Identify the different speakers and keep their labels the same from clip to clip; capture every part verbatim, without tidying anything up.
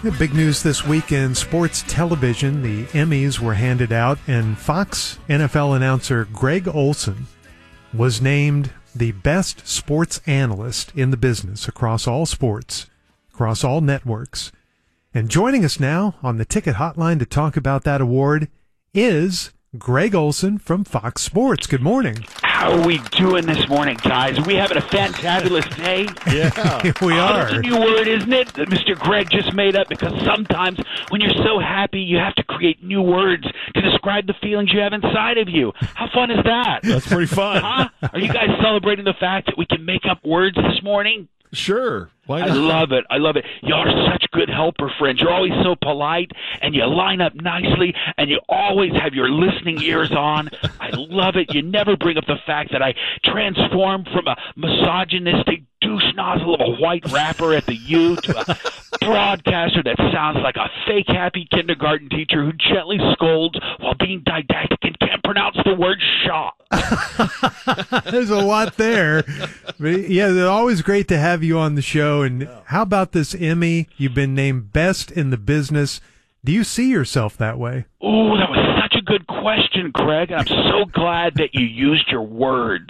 Speaker 1: Big news this week in sports television. The Emmys were handed out, and Fox N F L announcer Greg Olsen was named the best sports analyst in the business across all sports, across all networks. And joining us now on the Ticket Hotline to talk about that award is Greg Olsen from Fox Sports. Good morning.
Speaker 2: How are we doing this morning, guys? Are we having a fantabulous day?
Speaker 1: Yeah, we are.
Speaker 2: Oh, that's a new word, isn't it, that Mister Greg just made up? Because sometimes when you're so happy, you have to create new words to describe the feelings you have inside of you. How fun is that?
Speaker 3: That's pretty fun.
Speaker 2: Huh? Are you guys celebrating the fact that we can make up words this morning?
Speaker 3: Sure. Why not?
Speaker 2: I love it. I love it. Y'all are such good helper friends. You're always so polite, and you line up nicely, and you always have your listening ears on. I love it. You never bring up the fact that I transformed from a misogynistic douche nozzle of a white rapper at the U to a broadcaster that sounds like a fake happy kindergarten teacher who gently scolds while being didactic and can't pronounce the word shot.
Speaker 1: There's a lot there. But yeah, it's always great to have you on the show. And how about this Emmy? You've been named best in the business. Do you see yourself that way?
Speaker 2: Oh, that was such a good question, Craig. I'm so glad that you used your words.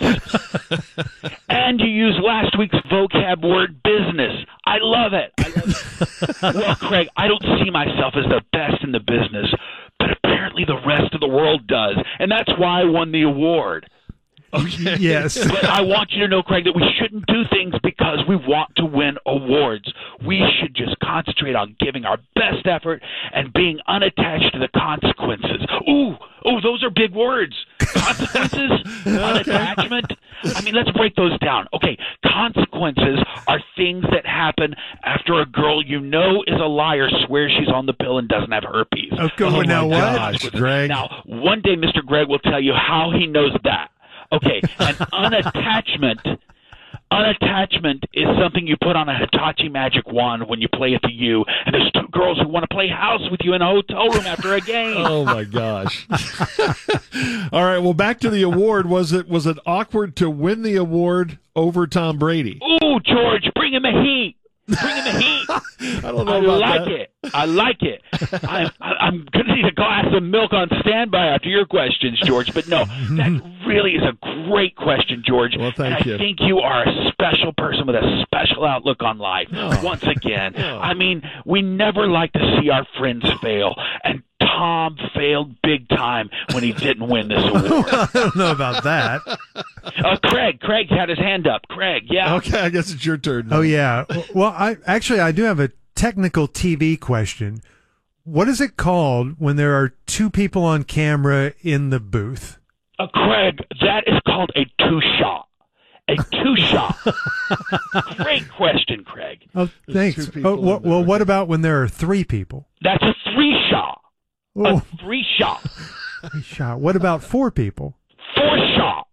Speaker 2: And you used last week's vocab word, business. I love it. I love it. Well, Craig, I don't see myself as the best in the business, but apparently the rest of the world does. And that's why I won the award.
Speaker 1: Okay. Yes.
Speaker 2: But I want you to know, Craig, that we shouldn't do things because we want to win awards. We should just concentrate on giving our best effort and being unattached to the consequences. Ooh, oh, those are big words. Consequences, unattachment. I mean, let's break those down. Okay, consequences are things that happen after a girl you know is a liar swears she's on the pill and doesn't have herpes.
Speaker 1: Okay,
Speaker 3: oh,
Speaker 1: now
Speaker 3: my
Speaker 1: what?
Speaker 3: gosh, Greg.
Speaker 2: Now, one day Mister Greg will tell you how he knows that. Okay, and unattachment, unattachment is something you put on a Hitachi magic wand when you play at the U, and there's two girls who want to play house with you in a hotel room after a game.
Speaker 3: Oh my gosh! All right, well, back to the award. Was it was it awkward to win the award over Tom Brady?
Speaker 2: Ooh, George, bring him a heat. Bring him a heat.
Speaker 3: I don't know
Speaker 2: I
Speaker 3: about
Speaker 2: like
Speaker 3: that.
Speaker 2: it. I like it. I'm, I'm going to need a glass of milk on standby after your questions, George. But no, that really is a great question, George.
Speaker 3: Well, thank
Speaker 2: and
Speaker 3: you.
Speaker 2: I think you are a special person with a special outlook on life.
Speaker 3: Oh.
Speaker 2: Once again,
Speaker 3: Oh.
Speaker 2: I mean, we never like to see our friends fail. And Tom failed big time when he didn't win this award.
Speaker 1: I don't know about that.
Speaker 2: Uh, Craig, Craig had his hand up. Craig, yeah.
Speaker 3: Okay, I guess it's your turn now.
Speaker 1: Oh, yeah. Well, I actually, I do have a technical T V question. What is it called when there are two people on camera in the booth?
Speaker 2: Uh, Craig, that is called a two-shot. A two-shot. Great question, Craig.
Speaker 1: Oh, thanks.
Speaker 3: two people
Speaker 1: Oh, well,
Speaker 3: in there.
Speaker 1: well, what about when there are three people?
Speaker 2: That's a three-shot.
Speaker 1: Oh,
Speaker 2: A three-shot.
Speaker 1: three shot. What about four people?
Speaker 2: Four-shot.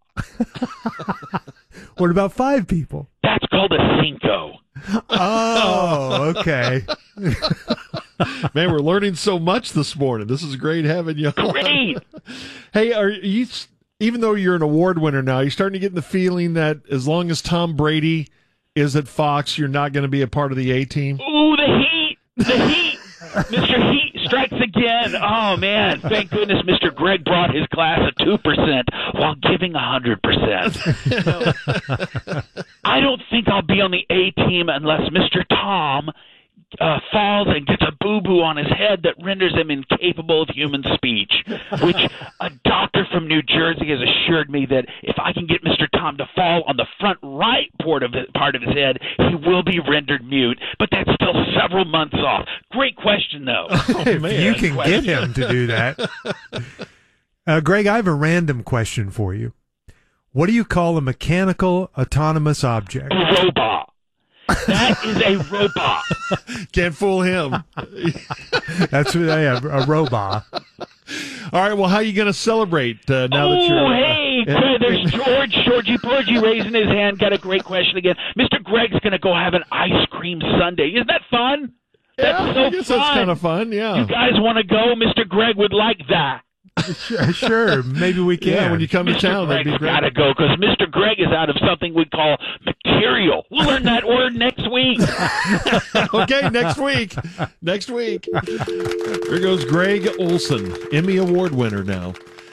Speaker 1: What about five people?
Speaker 2: That's called a cinco.
Speaker 1: Oh, okay.
Speaker 3: Man, we're learning so much this morning. This is great having you on.
Speaker 2: Great.
Speaker 3: Hey, are you? Even though you're an award winner now, you're starting to get the feeling that as long as Tom Brady is at Fox, you're not going to be a part of the A team.
Speaker 2: Ooh, the heat. The heat. Mister Heat strikes again. Oh, man. Thank goodness Mister Greg brought his class at two percent while giving one hundred percent. I don't think I'll be on the A team unless Mister Tom uh, falls and gets a boo-boo on his head that renders him incapable of human speech, which a doctor from New Jersey has assured me that if I can get Mister Tom to fall on the front right part of his, part of his head, he will be rendered mute, but that's still several months off. Great question, though.
Speaker 3: Oh,
Speaker 1: If
Speaker 3: man.
Speaker 1: you can get him to do that. Uh, Greg, I have a random question for you. What do you call a mechanical autonomous object?
Speaker 2: A robot. That is a robot.
Speaker 3: Can't fool him.
Speaker 1: That's what I have, a robot.
Speaker 3: All right, well, how are you going to celebrate uh, now
Speaker 2: oh,
Speaker 3: that you're...
Speaker 2: hey,
Speaker 3: uh,
Speaker 2: there's George, Georgie Porgy raising his hand. Got a great question again. Mister Greg's going to go have an ice cream sundae. Isn't that fun?
Speaker 3: Yeah,
Speaker 2: That's so
Speaker 3: I guess
Speaker 2: fun.
Speaker 3: that's kind of fun, yeah.
Speaker 2: You guys want to go? Mister Greg would like that.
Speaker 1: Sure, sure. Maybe we can.
Speaker 3: Yeah, when you come to
Speaker 2: Mister
Speaker 3: town, that'd be
Speaker 2: Greg's
Speaker 3: great.
Speaker 2: got to go because Mister Greg is out of something we call material. We'll learn that word next week.
Speaker 3: Okay, next week. Next week. Here goes Greg Olson, Emmy Award winner now.